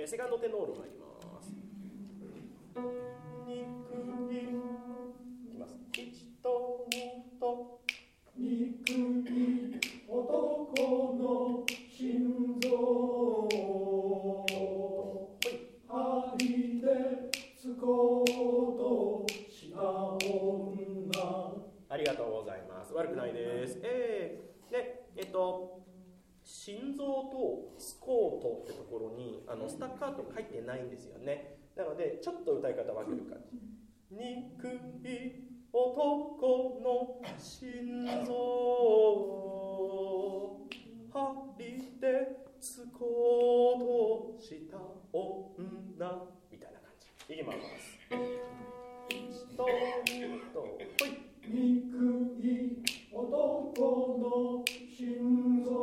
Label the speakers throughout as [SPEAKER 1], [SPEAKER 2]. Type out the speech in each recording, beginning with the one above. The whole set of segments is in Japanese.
[SPEAKER 1] セカンドテノール参ります。にくいいきます。1と2と
[SPEAKER 2] 憎い男の心臓針でつこうとした女。
[SPEAKER 1] ありがとうございます。悪くないです。で、心臓とスコートってところにスタッカートが入ってないんですよね。なのでちょっと歌い方分ける感じ。憎い男の心臓針でつこうとした女みたいな感じ。いきます。1と2とほい。
[SPEAKER 2] 憎い男の心臓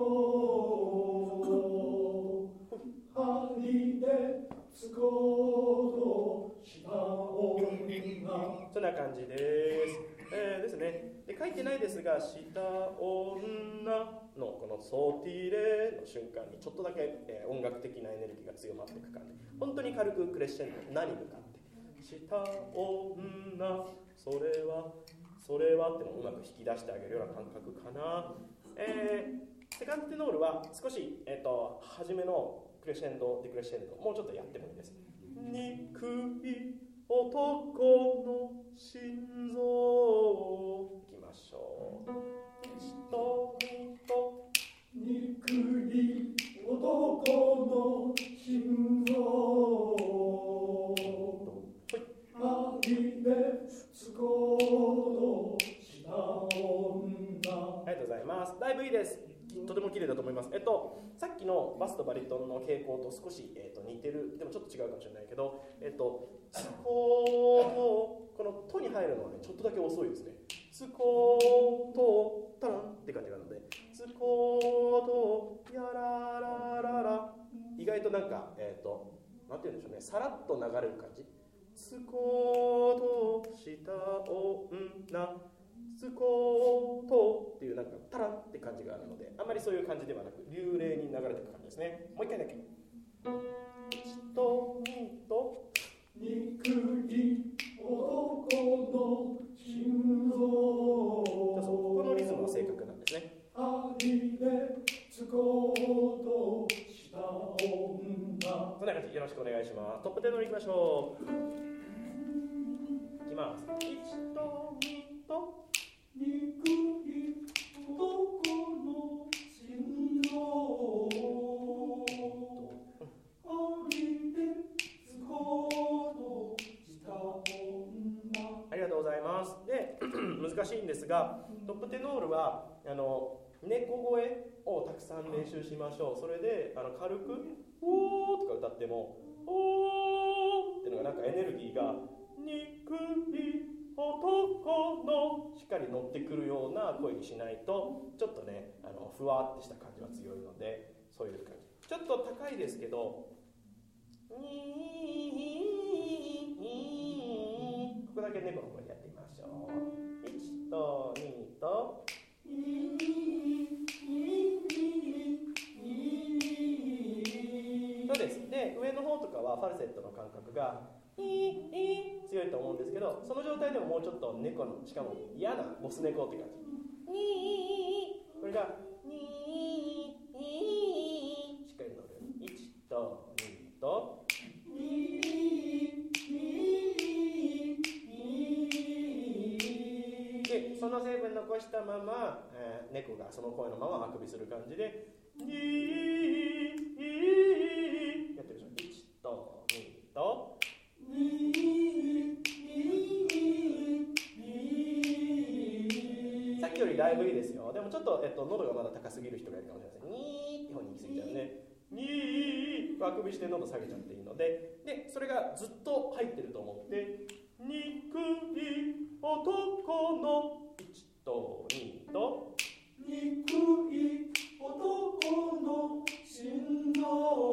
[SPEAKER 2] 針でつこうとした女。
[SPEAKER 1] そんな感じです。ですね。で書いてないですが、した女のこのソーティーレの瞬間にちょっとだけ、音楽的なエネルギーが強まっていく感じ。本当に軽くクレッシェンド、何向かってした女、それはっていうのをうまく引き出してあげるような感覚かな。セカンドテノールは少し、初めのクレッシェンドデクレッシェンドもうちょっとやってもいいです。憎い男の心臓いきましょう。1と2と
[SPEAKER 2] 憎い男の心臓針でつこうとした女。
[SPEAKER 1] ありがとうございます。だいぶいいです。とても綺麗だと思います。さっきのバスとバリトンの傾向と少し、似てる、でもちょっと違うかもしれないけど、つこうと、このとに入るのはね、ちょっとだけ遅いですね。つこうと、タランって感じなので、つこうと、やらららら、意外となんか、なんて言うんでしょうね、さらっと流れる感じ。つこうとした女、つこうとっていうなんかタランって感じがあるので、あんまりそういう感じではなく流麗に流れていく感じですね。もう一回だけ。1と2と
[SPEAKER 2] 憎い男の心臓。
[SPEAKER 1] ここのリズムは正確なんですね。
[SPEAKER 2] 針でつこうとした女。
[SPEAKER 1] こんな感じ。よろしくお願いします。トップテノールいきましょう。いきます。1と2と
[SPEAKER 2] 憎い男の心臓針でつこうとした女。
[SPEAKER 1] ありがとうございます。で、難しいんですが、トップテノールは猫声をたくさん練習しましょう。それで軽く「おー」とか歌っても「おー」っていうのがなんかエネルギーが「憎い男の」しっかり乗ってくるような声にしないとちょっとねふわってした感じが強いので、そういう感じ。ちょっと高いですけどここだけ猫の声でやってみましょう。1と2とそうです。で、上の方とかはファルセットの感覚が強いと思うんですけど、その状態でももうちょっと猫の、しかも嫌なボス猫って感じ。これがしっかり乗る。1と2とで、その成分残したまま、猫がその声のままあくびする感じでやってみましょう。1と2とさっきよりだいぶいいですよ。でもちょっと、喉がまだ高すぎる人がいるかもしれません。ニーって方に行き過ぎちゃうね。ニーあくびして喉下げちゃっていいので、それがずっと入ってると思って憎い男の1と2と
[SPEAKER 2] 憎い男の心臓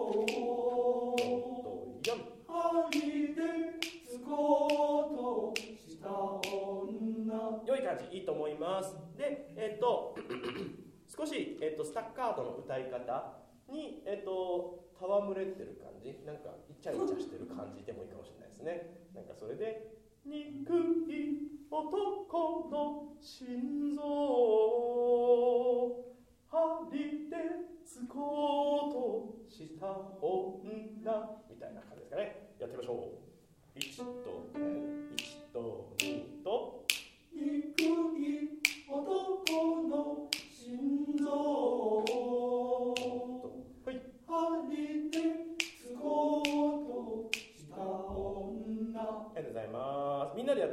[SPEAKER 1] 4
[SPEAKER 2] 針でつこうとした女。
[SPEAKER 1] 良い感じ、いいと思います。で、少し、スタッカートの歌い方に、戯れてる感じ、なんかイチャイチャしてる感じでもいいかもしれないですね。なんかそれで憎い男の心臓針でつこうとした女みたいな感じですかね。やってみましょう。1と1と2と
[SPEAKER 2] 憎い男の心臓
[SPEAKER 1] はい
[SPEAKER 2] 針でつこうとした女。
[SPEAKER 1] ありがとうございます。